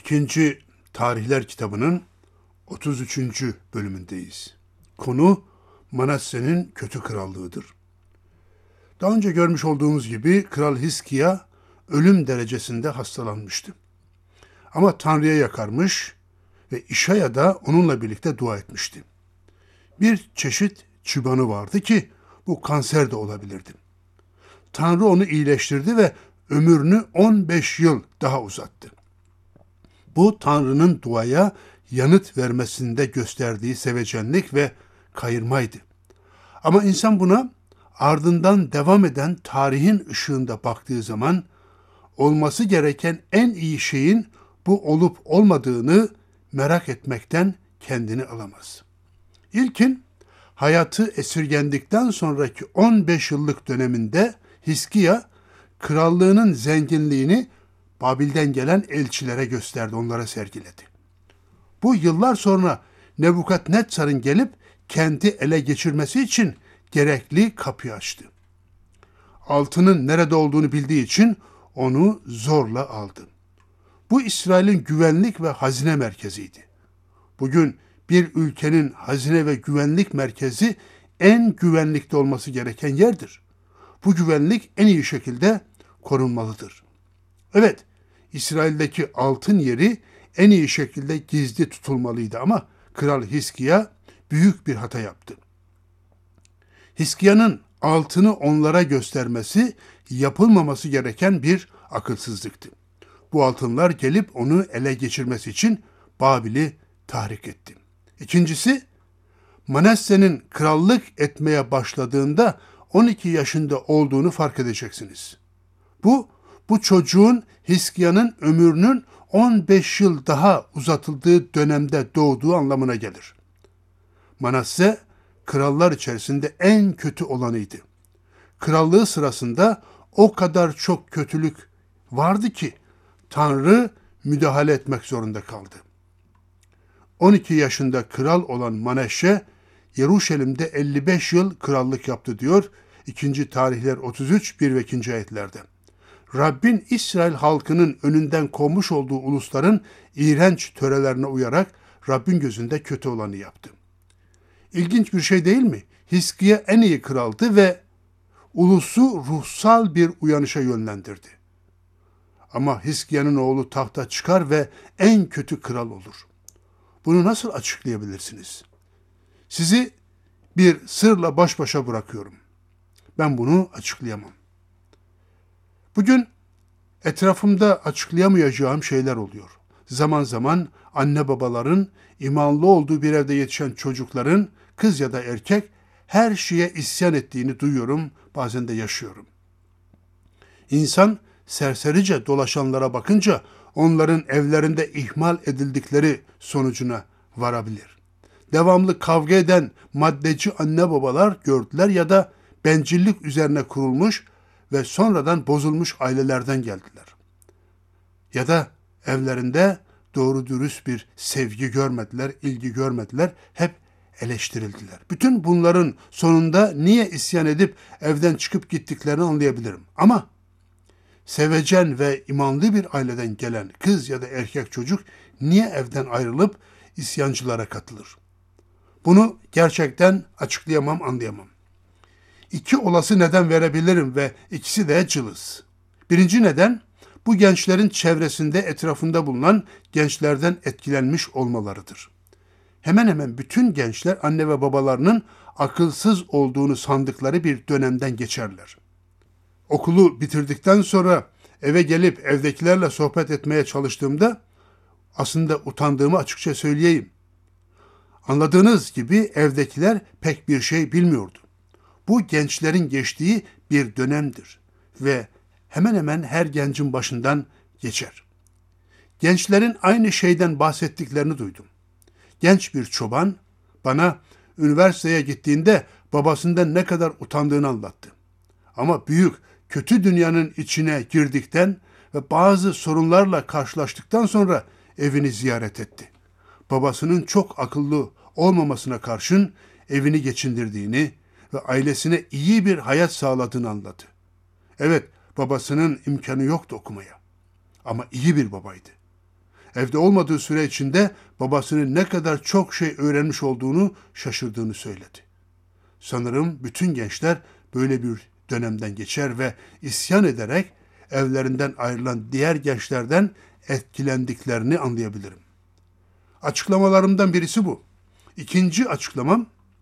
2. Tarihler kitabının 33. bölümündeyiz. Konu Manasse'nin kötü krallığıdır. Daha önce görmüş olduğumuz gibi Kral Hiskiya ölüm derecesinde hastalanmıştı. Ama Tanrı'ya yakarmış ve İşaya da onunla birlikte dua etmişti. Bir çeşit çıbanı vardı ki bu kanser de olabilirdi. Tanrı onu iyileştirdi ve ömrünü 15 yıl daha uzattı. Bu Tanrı'nın duaya yanıt vermesinde gösterdiği sevecenlik ve kayırmaydı. Ama insan buna ardından devam eden tarihin ışığında baktığı zaman olması gereken en iyi şeyin bu olup olmadığını merak etmekten kendini alamaz. İlkin hayatı esirgendikten sonraki 15 yıllık döneminde Hiskiya krallığının zenginliğini Babil'den gelen elçilere gösterdi, onlara sergiledi. Bu yıllar sonra Nebukadnezar'ın gelip kendi ele geçirmesi için gerekli kapıyı açtı. Altının nerede olduğunu bildiği için onu zorla aldı. Bu İsrail'in güvenlik ve hazine merkeziydi. Bugün bir ülkenin hazine ve güvenlik merkezi en güvenlikte olması gereken yerdir. Bu güvenlik en iyi şekilde korunmalıdır. Evet, İsrail'deki altın yeri en iyi şekilde gizli tutulmalıydı ama Kral Hiskiya büyük bir hata yaptı. Hiskiya'nın altını onlara göstermesi yapılmaması gereken bir akılsızlıktı. Bu altınlar gelip onu ele geçirmesi için Babil'i tahrik etti. İkincisi, Manasse'nin krallık etmeye başladığında 12 yaşında olduğunu fark edeceksiniz. Bu çocuğun Hiskiya'nın ömrünün 15 yıl daha uzatıldığı dönemde doğduğu anlamına gelir. Manasse, krallar içerisinde en kötü olanıydı. Krallığı sırasında o kadar çok kötülük vardı ki Tanrı müdahale etmek zorunda kaldı. 12 yaşında kral olan Manasse, Yeruşalim'de 55 yıl krallık yaptı diyor 2. Tarihler 33, 1 ve 2. ayetlerde. Rabbin İsrail halkının önünden kovmuş olduğu ulusların iğrenç törelerine uyarak Rabbin gözünde kötü olanı yaptı. İlginç bir şey değil mi? Hiskiya en iyi kraldı ve ulusu ruhsal bir uyanışa yönlendirdi. Ama Hiskiya'nın oğlu tahta çıkar ve en kötü kral olur. Bunu nasıl açıklayabilirsiniz? Sizi bir sırla baş başa bırakıyorum. Ben bunu açıklayamam. Bugün etrafımda açıklayamayacağım şeyler oluyor. Zaman zaman anne babaların, imanlı olduğu bir evde yetişen çocukların, kız ya da erkek, her şeye isyan ettiğini duyuyorum, bazen de yaşıyorum. İnsan serserice dolaşanlara bakınca onların evlerinde ihmal edildikleri sonucuna varabilir. Devamlı kavga eden maddeci anne babalar gördüler ya da bencillik üzerine kurulmuş ve sonradan bozulmuş ailelerden geldiler. Ya da evlerinde doğru dürüst bir sevgi görmediler, ilgi görmediler, hep eleştirildiler. Bütün bunların sonunda niye isyan edip evden çıkıp gittiklerini anlayabilirim. Ama sevecen ve imanlı bir aileden gelen kız ya da erkek çocuk niye evden ayrılıp isyancılara katılır? Bunu gerçekten açıklayamam, anlayamam. 2 olası neden verebilirim ve ikisi de cılız. Birinci neden, bu gençlerin çevresinde, etrafında bulunan gençlerden etkilenmiş olmalarıdır. Hemen hemen bütün gençler anne ve babalarının akılsız olduğunu sandıkları bir dönemden geçerler. Okulu bitirdikten sonra eve gelip evdekilerle sohbet etmeye çalıştığımda aslında utandığımı açıkça söyleyeyim. Anladığınız gibi evdekiler pek bir şey bilmiyordu. Bu gençlerin geçtiği bir dönemdir ve hemen hemen her gencin başından geçer. Gençlerin aynı şeyden bahsettiklerini duydum. Genç bir çoban bana üniversiteye gittiğinde babasından ne kadar utandığını anlattı. Ama büyük, kötü dünyanın içine girdikten ve bazı sorunlarla karşılaştıktan sonra evini ziyaret etti. Babasının çok akıllı olmamasına karşın evini geçindirdiğini ve ailesine iyi bir hayat sağladığını anlattı. Evet, babasının imkanı yoktu okumaya. Ama iyi bir babaydı. Evde olmadığı süre içinde babasının ne kadar çok şey öğrenmiş olduğunu şaşırdığını söyledi. Sanırım bütün gençler böyle bir dönemden geçer ve isyan ederek evlerinden ayrılan diğer gençlerden etkilendiklerini anlayabilirim. Açıklamalarımdan birisi bu. İkinci açıklamam,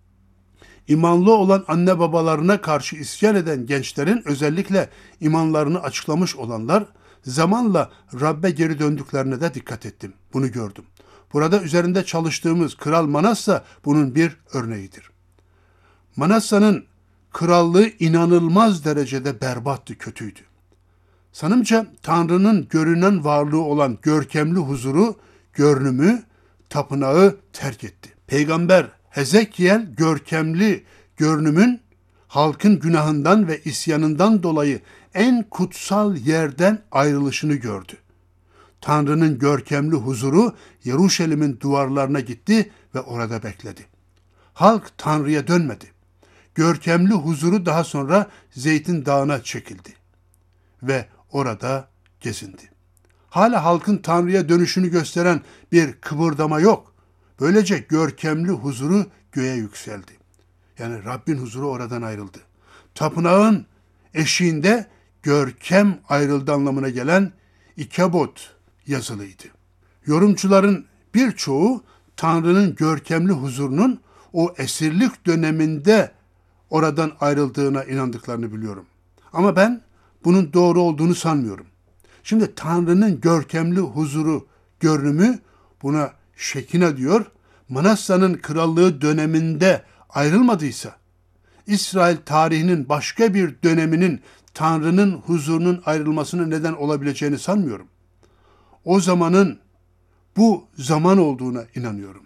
imanlı olan anne babalarına karşı isyan eden gençlerin, özellikle imanlarını açıklamış olanlar, zamanla Rabbe geri döndüklerine de dikkat ettim. Bunu gördüm. Burada üzerinde çalıştığımız Kral Manassa bunun bir örneğidir. Manassa'nın krallığı inanılmaz derecede berbattı, kötüydü. Sanımca Tanrı'nın görünen varlığı olan görkemli huzuru, görünümü, tapınağı terk etti. Peygamber Hezekiel görkemli görünümün halkın günahından ve isyanından dolayı en kutsal yerden ayrılışını gördü. Tanrı'nın görkemli huzuru Yeruşalim'in duvarlarına gitti ve orada bekledi. Halk Tanrı'ya dönmedi. Görkemli huzuru daha sonra Zeytin Dağı'na çekildi ve orada gezindi. Hala halkın Tanrı'ya dönüşünü gösteren bir kıpırdama yok. Böylece görkemli huzuru göğe yükseldi. Yani Rabbin huzuru oradan ayrıldı. Tapınağın eşiğinde görkem ayrıldı anlamına gelen ikabot yazılıydı. Yorumcuların birçoğu Tanrı'nın görkemli huzurunun o esirlik döneminde oradan ayrıldığına inandıklarını biliyorum. Ama ben bunun doğru olduğunu sanmıyorum. Şimdi Tanrı'nın görkemli huzuru, görünümü, buna Şekina diyor, Manassa'nın krallığı döneminde ayrılmadıysa, İsrail tarihinin başka bir döneminin Tanrı'nın huzurunun ayrılmasına neden olabileceğini sanmıyorum. O zamanın bu zaman olduğuna inanıyorum.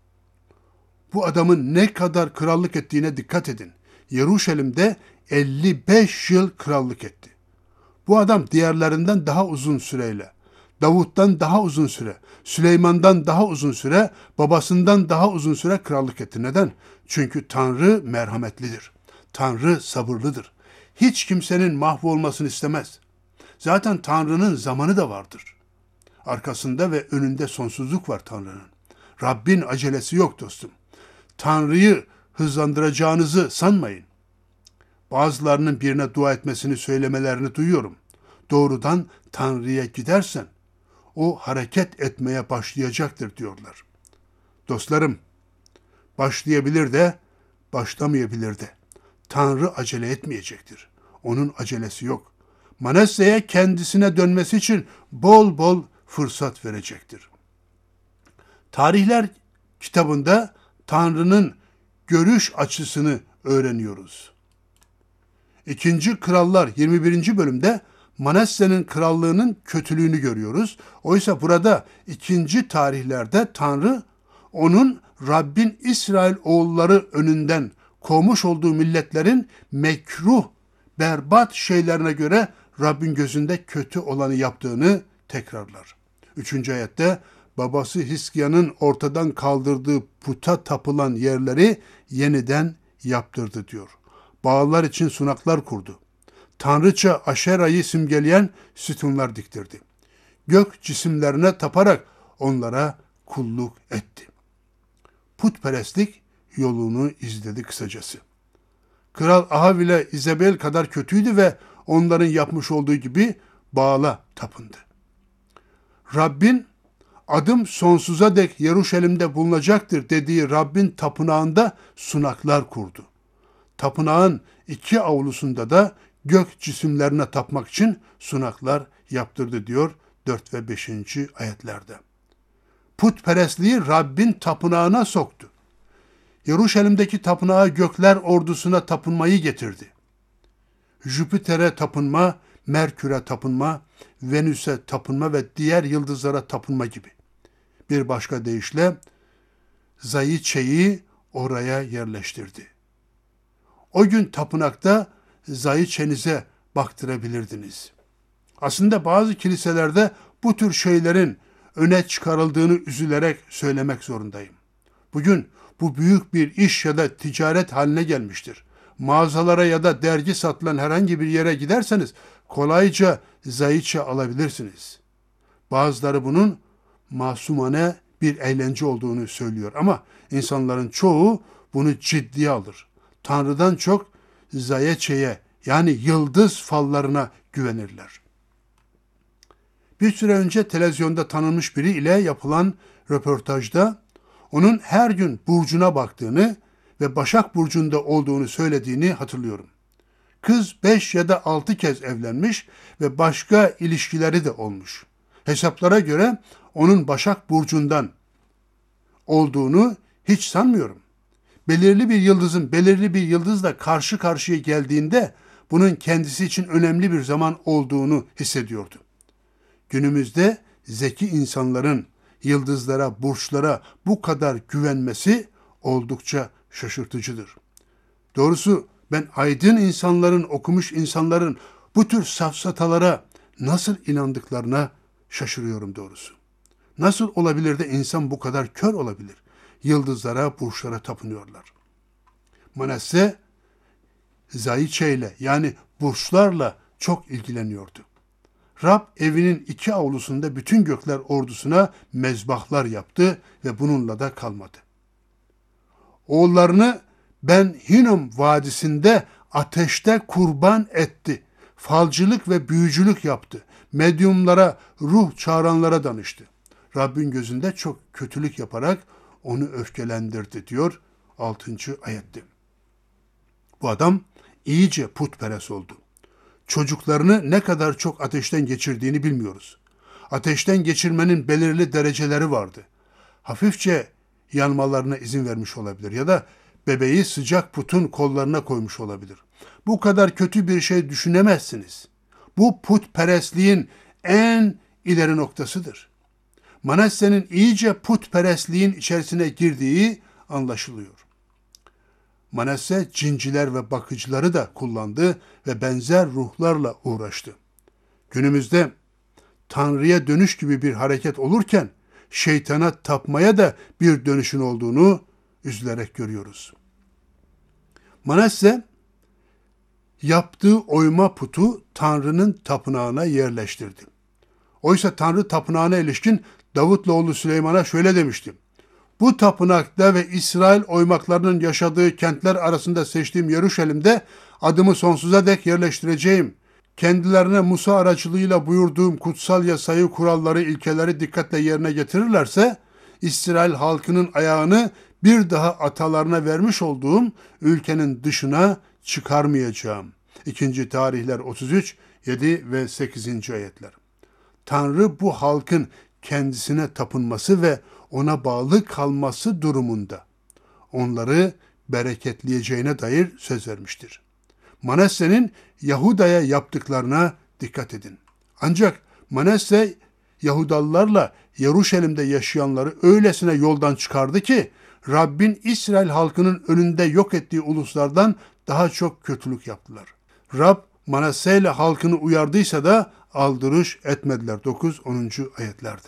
Bu adamın ne kadar krallık ettiğine dikkat edin. Yeruşalim'de 55 yıl krallık etti. Bu adam diğerlerinden daha uzun süreyle, Davut'tan daha uzun süre, Süleyman'dan daha uzun süre, babasından daha uzun süre krallık etti. Neden? Çünkü Tanrı merhametlidir. Tanrı sabırlıdır. Hiç kimsenin mahvolmasını istemez. Zaten Tanrı'nın zamanı da vardır. Arkasında ve önünde sonsuzluk var Tanrı'nın. Rabbin acelesi yok dostum. Tanrı'yı hızlandıracağınızı sanmayın. Bazılarının birine dua etmesini, söylemelerini duyuyorum. Doğrudan Tanrı'ya gidersen o hareket etmeye başlayacaktır diyorlar. Dostlarım, başlayabilir de başlamayabilir de. Tanrı acele etmeyecektir. Onun acelesi yok. Manassa'ya kendisine dönmesi için bol bol fırsat verecektir. Tarihler kitabında Tanrı'nın görüş açısını öğreniyoruz. 2. Krallar 21. bölümde Manassa'nın krallığının kötülüğünü görüyoruz. Oysa burada 2. tarihlerde Tanrı onun Rabbin İsrail oğulları önünden kovmuş olduğu milletlerin mekruh, berbat şeylerine göre Rabbin gözünde kötü olanı yaptığını tekrarlar. 3. ayette babası Hiskia'nın ortadan kaldırdığı puta tapılan yerleri yeniden yaptırdı diyor. Bağlar için sunaklar kurdu. Tanrıça Aşera'yı simgeleyen sütunlar diktirdi. Gök cisimlerine taparak onlara kulluk etti. Putperestlik yolunu izledi kısacası. Kral Ahav ile İzabel kadar kötüydü ve onların yapmış olduğu gibi Baal'a tapındı. Rabbin adım sonsuza dek Yeruşalim'de bulunacaktır dediği Rabbin tapınağında sunaklar kurdu. Tapınağın 2 avlusunda da gök cisimlerine tapmak için sunaklar yaptırdı diyor 4 ve 5. ayetlerde. Putperestliği Rabbin tapınağına soktu. Yeruşalim'deki tapınağa gökler ordusuna tapınmayı getirdi. Jüpiter'e tapınma, Merkür'e tapınma, Venüs'e tapınma ve diğer yıldızlara tapınma gibi. Bir başka deyişle Zayiçe'yi oraya yerleştirdi. O gün tapınakta Zayiçe'nize baktırabilirdiniz. Aslında bazı kiliselerde bu tür şeylerin öne çıkarıldığını üzülerek söylemek zorundayım. Bugün bu büyük bir iş ya da ticaret haline gelmiştir. Mağazalara ya da dergi satılan herhangi bir yere giderseniz kolayca Zayiçe alabilirsiniz. Bazıları bunun masumane bir eğlence olduğunu söylüyor. Ama insanların çoğu bunu ciddiye alır. Tanrı'dan çok zayeçeye yani yıldız fallarına güvenirler. Bir süre önce televizyonda tanınmış biri ile yapılan röportajda onun her gün burcuna baktığını ve Başak Burcu'nda olduğunu söylediğini hatırlıyorum. Kız 5 ya da 6 kez evlenmiş ve başka ilişkileri de olmuş. Hesaplara göre onun Başak Burcu'ndan olduğunu hiç sanmıyorum. Belirli bir yıldızın belirli bir yıldızla karşı karşıya geldiğinde bunun kendisi için önemli bir zaman olduğunu hissediyordu. Günümüzde zeki insanların yıldızlara, burçlara bu kadar güvenmesi oldukça şaşırtıcıdır. Doğrusu ben aydın insanların, okumuş insanların bu tür safsatalara nasıl inandıklarına şaşırıyorum doğrusu. Nasıl olabilir de insan bu kadar kör olabilir? Yıldızlara, burçlara tapınıyorlar. Manasse Zayiçe ile yani burçlarla çok ilgileniyordu. Rab evinin 2 avlusunda bütün gökler ordusuna mezbahlar yaptı ve bununla da kalmadı. Oğullarını Ben Hinnom Vadisi'nde ateşte kurban etti. Falcılık ve büyücülük yaptı. Medyumlara, ruh çağıranlara danıştı. Rabbin gözünde çok kötülük yaparak onu öfkelendirdi diyor 6. ayette. Bu adam iyice putperest oldu. Çocuklarını ne kadar çok ateşten geçirdiğini bilmiyoruz. Ateşten geçirmenin belirli dereceleri vardı. Hafifçe yanmalarına izin vermiş olabilir ya da bebeği sıcak putun kollarına koymuş olabilir. Bu kadar kötü bir şey düşünemezsiniz. Bu putperestliğin en ileri noktasıdır. Manasse'nin iyice putperestliğin içerisine girdiği anlaşılıyor. Manasse cinciler ve bakıcıları da kullandı ve benzer ruhlarla uğraştı. Günümüzde Tanrı'ya dönüş gibi bir hareket olurken şeytana tapmaya da bir dönüşün olduğunu üzülerek görüyoruz. Manasse yaptığı oyma putu Tanrı'nın tapınağına yerleştirdi. Oysa Tanrı tapınağına ilişkin Davut'la oğlu Süleyman'a şöyle demişti. Bu tapınakta ve İsrail oymaklarının yaşadığı kentler arasında seçtiğim Yeruşalim'de adımı sonsuza dek yerleştireceğim. Kendilerine Musa aracılığıyla buyurduğum kutsal yasayı, kuralları, ilkeleri dikkatle yerine getirirlerse, İsrail halkının ayağını bir daha atalarına vermiş olduğum ülkenin dışına çıkarmayacağım. 2. Tarihler 33, 7 ve 8. ayetler. Tanrı bu halkın kendisine tapınması ve ona bağlı kalması durumunda onları bereketleyeceğine dair söz vermiştir. Manasse'nin Yahuda'ya yaptıklarına dikkat edin. Ancak Manasse Yahudalılarla Yeruşalim'de yaşayanları öylesine yoldan çıkardı ki Rabbin İsrail halkının önünde yok ettiği uluslardan daha çok kötülük yaptılar. Rab Manasse ile halkını uyardıysa da aldırış etmediler. 9-10. ayetlerde.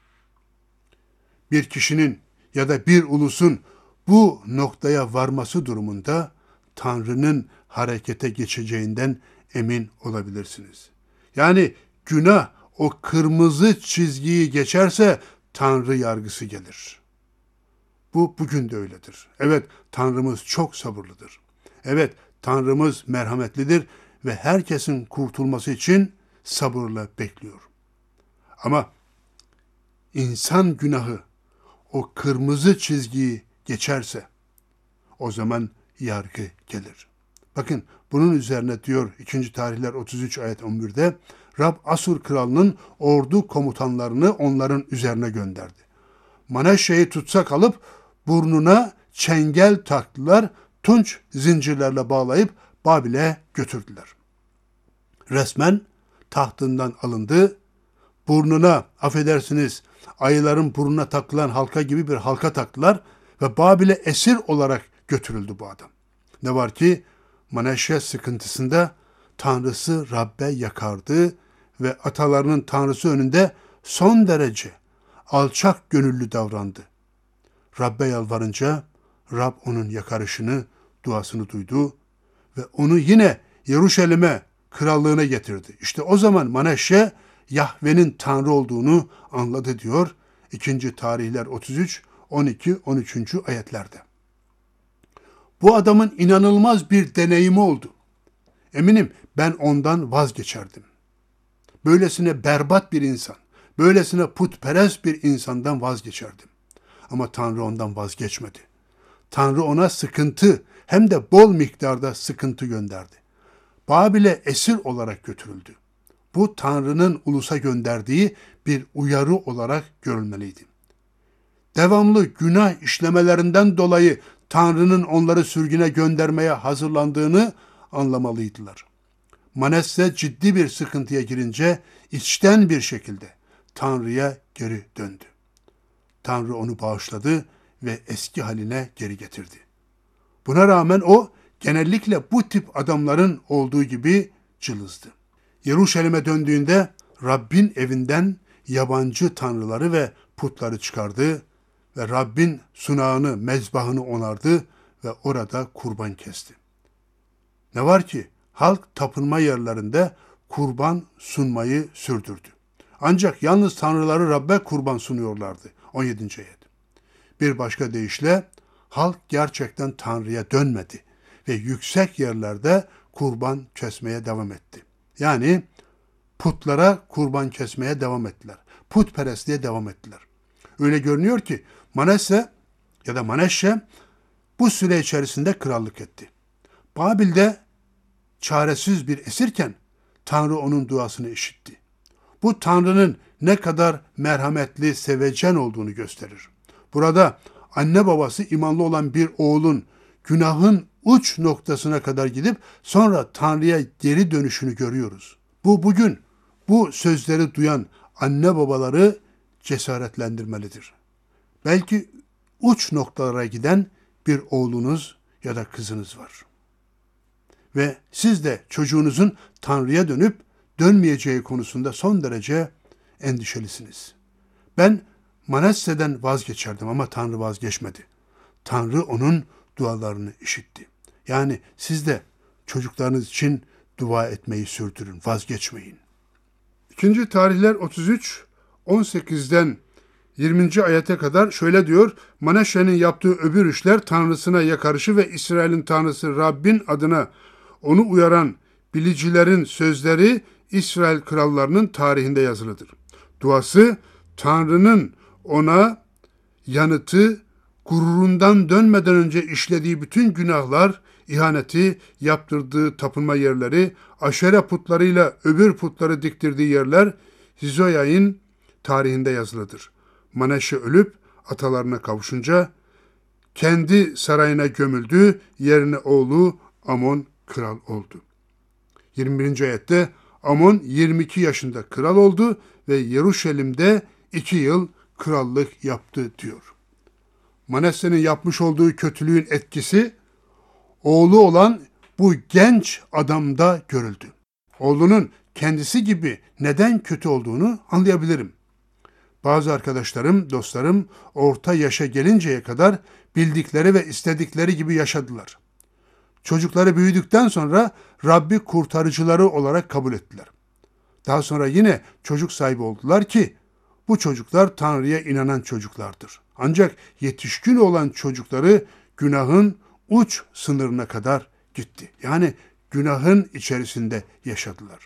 Bir kişinin ya da bir ulusun bu noktaya varması durumunda Tanrı'nın harekete geçeceğinden emin olabilirsiniz. Yani günah o kırmızı çizgiyi geçerse Tanrı yargısı gelir. Bu bugün de öyledir. Evet, Tanrımız çok sabırlıdır. Evet, Tanrımız merhametlidir ve herkesin kurtulması için sabırla bekliyor. Ama insan günahı o kırmızı çizgiyi geçerse o zaman yargı gelir. Bakın bunun üzerine diyor 2. Tarihler 33 ayet 11'de Rab Asur kralının ordu komutanlarını onların üzerine gönderdi. Manasse'yi tutsak alıp burnuna çengel taktılar, tunç zincirlerle bağlayıp Babil'e götürdüler. Resmen tahtından alındı, burnuna affedersiniz ayıların burnuna takılan halka gibi bir halka taktılar ve Babil'e esir olarak götürüldü bu adam. Ne var ki Manasse sıkıntısında Tanrısı Rab'be yakardı ve atalarının Tanrısı önünde son derece alçak gönüllü davrandı. Rab'be yalvarınca Rab onun yakarışını, duasını duydu ve onu yine Yeruşalim'e, krallığına getirdi. İşte o zaman Manasse Yahve'nin Tanrı olduğunu anladı diyor 2. Tarihler 33, 12, 13. ayetlerde. Bu adamın inanılmaz bir deneyimi oldu. Eminim ben ondan vazgeçerdim. Böylesine berbat bir insan, böylesine putperest bir insandan vazgeçerdim. Ama Tanrı ondan vazgeçmedi. Tanrı ona sıkıntı, hem de bol miktarda sıkıntı gönderdi. Babil'e esir olarak götürüldü. Bu Tanrı'nın ulusa gönderdiği bir uyarı olarak görülmeliydi. Devamlı günah işlemelerinden dolayı Tanrı'nın onları sürgüne göndermeye hazırlandığını anlamalıydılar. Manesse ciddi bir sıkıntıya girince içten bir şekilde Tanrı'ya geri döndü. Tanrı onu bağışladı ve eski haline geri getirdi. Buna rağmen o genellikle bu tip adamların olduğu gibi cılızdı. Yeruşalim'e döndüğünde Rabbin evinden yabancı tanrıları ve putları çıkardı ve Rabbin sunağını, mezbahını onardı ve orada kurban kesti. Ne var ki halk tapınma yerlerinde kurban sunmayı sürdürdü. Ancak yalnız tanrıları Rabbe kurban sunuyorlardı. 17. ayet. Bir başka deyişle halk gerçekten Tanrı'ya dönmedi ve yüksek yerlerde kurban kesmeye devam etti. Yani putlara kurban kesmeye devam ettiler. Putperestliğe devam ettiler. Öyle görünüyor ki Maneşşe bu süre içerisinde krallık etti. Babil'de çaresiz bir esirken Tanrı onun duasını işitti. Bu Tanrı'nın ne kadar merhametli, sevecen olduğunu gösterir. Burada anne babası imanlı olan bir oğlun günahın uç noktasına kadar gidip sonra Tanrı'ya geri dönüşünü görüyoruz. Bugün bu sözleri duyan anne babaları cesaretlendirmelidir. Belki uç noktalara giden bir oğlunuz ya da kızınız var. Ve siz de çocuğunuzun Tanrı'ya dönüp dönmeyeceği konusunda son derece endişelisiniz. Ben Manasse'den vazgeçerdim ama Tanrı vazgeçmedi. Tanrı onun dualarını işitti. Yani siz de çocuklarınız için dua etmeyi sürdürün, vazgeçmeyin. 2. Tarihler 33, 18'den 20. ayete kadar şöyle diyor: Manasse'nin yaptığı öbür işler Tanrısına yakarışı ve İsrail'in Tanrısı Rabbin adına onu uyaran bilicilerin sözleri İsrail krallarının tarihinde yazılıdır. Duası, Tanrı'nın ona yanıtı, gururundan dönmeden önce işlediği bütün günahlar, ihaneti, yaptırdığı tapınma yerleri, aşere putlarıyla öbür putları diktirdiği yerler Hizoya'nın tarihinde yazılıdır. Maneşe ölüp atalarına kavuşunca kendi sarayına gömüldü, yerine oğlu Amon kral oldu. 21. ayette Amon 22 yaşında kral oldu ve Yeruşalim'de 2 yıl krallık yaptı diyor. Manasse'nin yapmış olduğu kötülüğün etkisi oğlu olan bu genç adamda görüldü. Oğlunun kendisi gibi neden kötü olduğunu anlayabilirim. Bazı arkadaşlarım, dostlarım orta yaşa gelinceye kadar bildikleri ve istedikleri gibi yaşadılar. Çocukları büyüdükten sonra Rabbi kurtarıcıları olarak kabul ettiler. Daha sonra yine çocuk sahibi oldular ki bu çocuklar Tanrı'ya inanan çocuklardır. Ancak yetişkin olan çocukları günahın uç sınırına kadar gitti. Yani günahın içerisinde yaşadılar.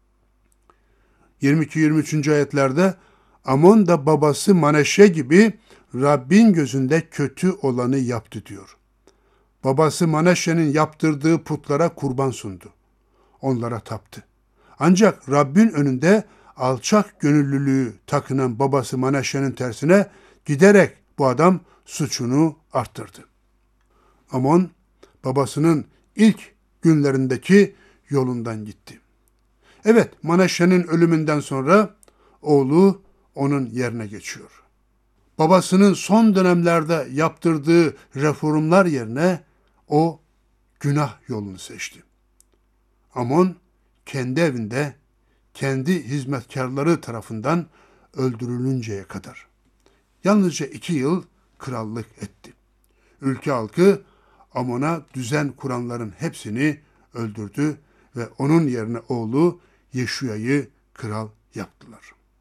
22-23. ayetlerde Amon da babası Maneşe gibi Rabbin gözünde kötü olanı yaptı diyor. Babası Maneşe'nin yaptırdığı putlara kurban sundu. Onlara taptı. Ancak Rabbin önünde alçak gönüllülüğü takınan babası Maneşe'nin tersine giderek bu adam suçunu arttırdı. Amon babasının ilk günlerindeki yolundan gitti. Evet, Maneşe'nin ölümünden sonra oğlu onun yerine geçiyor. Babasının son dönemlerde yaptırdığı reformlar yerine o günah yolunu seçti. Amon kendi evinde kendi hizmetkarları tarafından öldürülünceye kadar yalnızca 2 yıl krallık etti. Ülke halkı Amon'a düzen kuranların hepsini öldürdü ve onun yerine oğlu Yeşuya'yı kral yaptılar.